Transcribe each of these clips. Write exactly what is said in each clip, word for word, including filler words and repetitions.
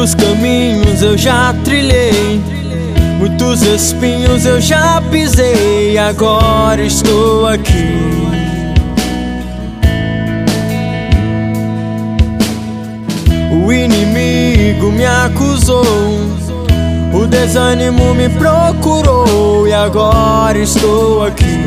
Muitos caminhos eu já trilhei, muitos espinhos eu já pisei, agora estou aqui. O inimigo me acusou, o desânimo me procurou, e agora estou aqui.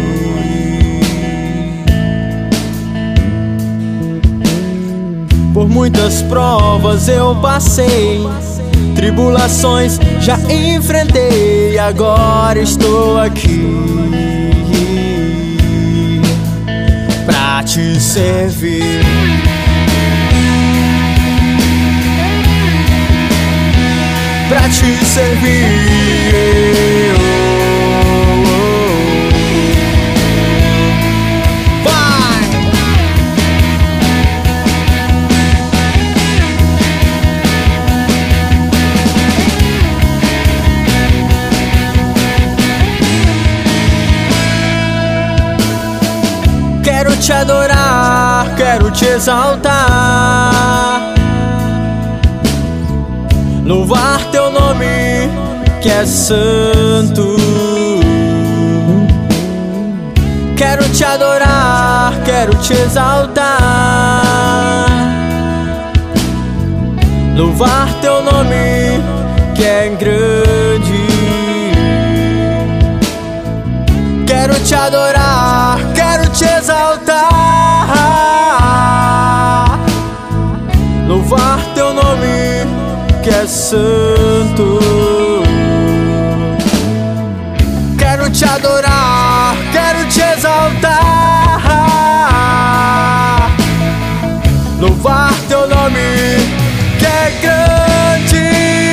Por muitas provas eu passei, tribulações já enfrentei, agora estou aqui pra te servir. Pra te servir. Vai! Quero te adorar, quero te exaltar, louvar teu nome que é santo. Quero te adorar, quero te exaltar, louvar teu nome que é grande. Quero te adorar, quero te exaltar, louvar teu nome que é santo. Quero te adorar, quero te exaltar, louvar teu nome que é grande.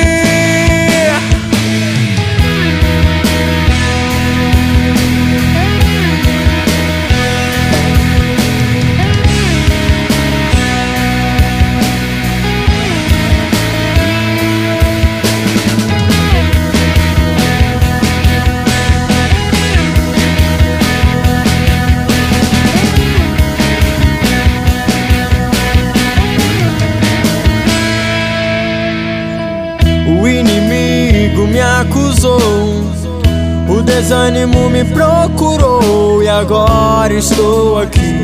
O inimigo me acusou, o desânimo me procurou, e agora estou aqui.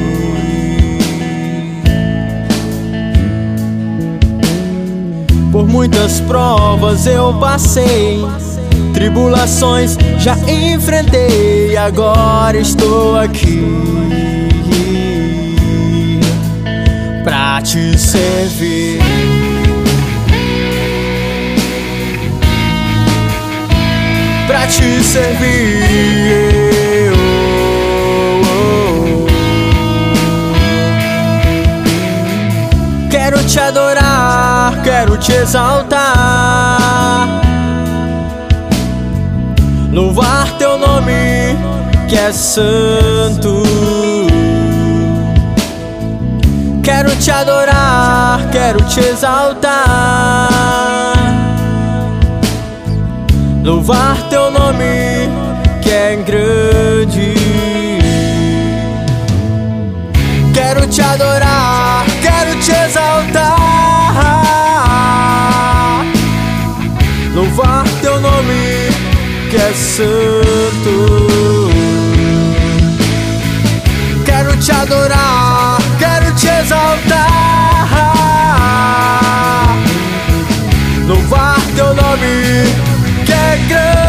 Por muitas provas eu passei, tribulações já enfrentei, e agora estou aqui pra te servir. Pra te servir. Oh, oh. Quero te adorar, quero te exaltar, louvar teu nome que é santo. Quero te adorar, quero te exaltar, louvar teu nome que é grande. Quero te adorar, quero te exaltar, louvar teu nome que é santo. Quero te adorar, quero te exaltar, louvar teu nome que é grande.